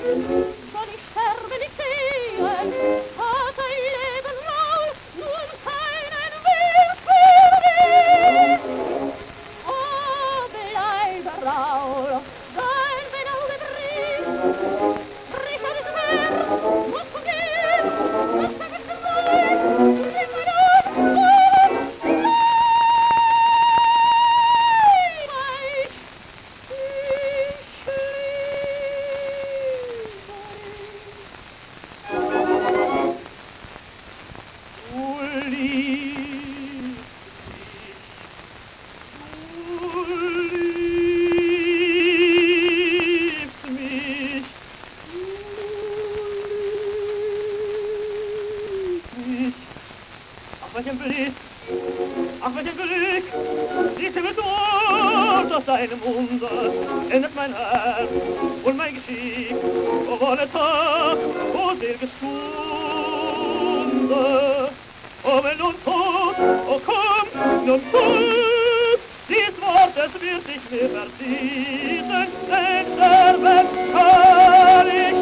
soll ich sterben, ich sehe, hatte ich Leben raus, nun keinen Weg für mich. Oh, bleibe Raul, dein Benauge bricht, bricht alles Meer, musst du gehen, musst du geschreit, bricht mein Arm, und bleib ich. Ach, welchen Glück, ich himmel durch aus deinem Munde, endet mein Herz und mein Geschick, o wolle Tag, o selge Stunde, o wenn nun tot, o komm, nun tut, dies Wort, es wird nicht mehr verziehen, denn sterben kann ich